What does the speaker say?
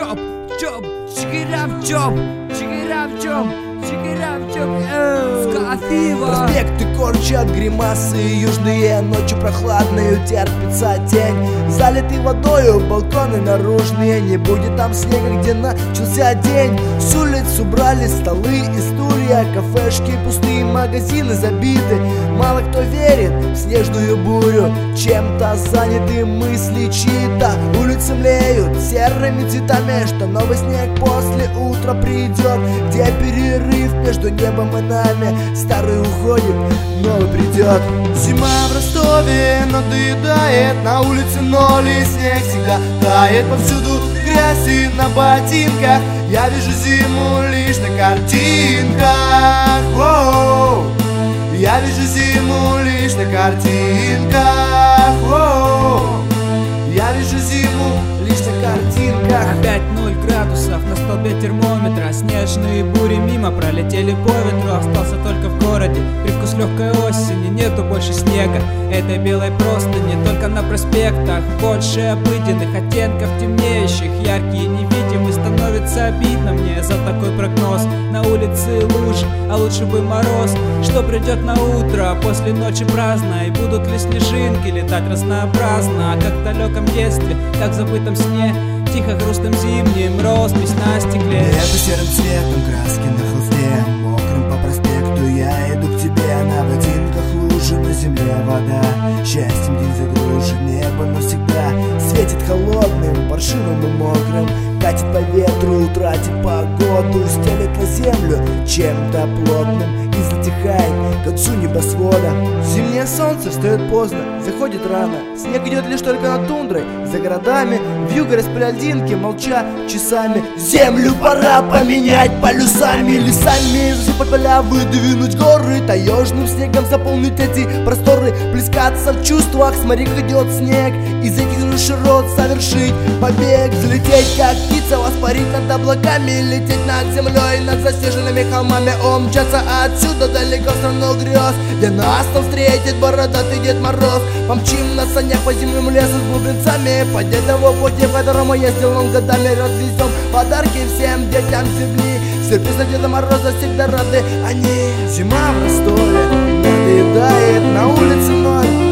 чоп, чоп, чигирам-чоп, чигирам-чоп, чигирам-чоп, скотива. Проспекты корчат гримасы, южные ночи прохладные, терпится тень. Залитый водою балконы наружные, не будет там снега, где начался день. С улиц убрали столы и стулья, кафешки пустые, магазины забиты. Мало кто верит в снежную бурю, чем-то заняты мысли чьи-то. Улицы млеют серыми цветами, что новый снег после утра придет, где перерыв между небом и нами. Старый уходит, новый придет. Зима в Ростове надоедает, на улице ноль и снег всегда тает. Повсюду грязь и на ботинках, я вижу зиму лишь на картинках. Воу. Я вижу зиму лишь на картинках. Воу. Я вижу зиму лишь на картинках. Опять 0 градусов на столбе термометра, снежные бури мимо пролетели по ветру. Остался только в городе привкус легкой осени, нету больше снега этой белой простыни. Только на проспектах больше обыденных оттенков темнеющих, яркие невидимые. Становится обидно мне за такой прогноз. На улице лужи, а лучше бы мороз. Что придет на утро после ночи праздной? Будут ли снежинки летать разнообразно, как в далеком детстве, как в забытом сне? Тихо грустным зимним роспись на стекле. Небо серым цветом, краски на холсте, мокрым по проспекту я иду к тебе. На ботинках лужи, на земле вода, счастьем день загружен, небо навсегда светит холодным, паршивым и мокрым. Катит по ветру, тратит погоду, стелет на землю чем-то плотным и затихает к концу небосвода. Зимнее солнце встает поздно, заходит рано. Снег идет лишь только над тундрой, за городами вьюга распорядинки, молча часами. Землю пора поменять полюсами, лесами засыпать поля, выдвинуть горы, таежным снегом заполнить эти просторы. Плескаться в чувствах, смотри, как идет снег, из этих широт совершить побег. Взлететь как птица, воспарить над облаками, лететь над землей, над заснеженными холмами. Умчаться отсюда далеко в страну грез, где нас там встретит бородатый Дед Мороз. Помчим на санях по зимнему лесу с бубенцами, по дедову пути, по которому ездил он годами. Развезем подарки всем детям земли, сюрприз на Деда Мороза всегда рады они. Зима в Ростове надоедает, на улице ноль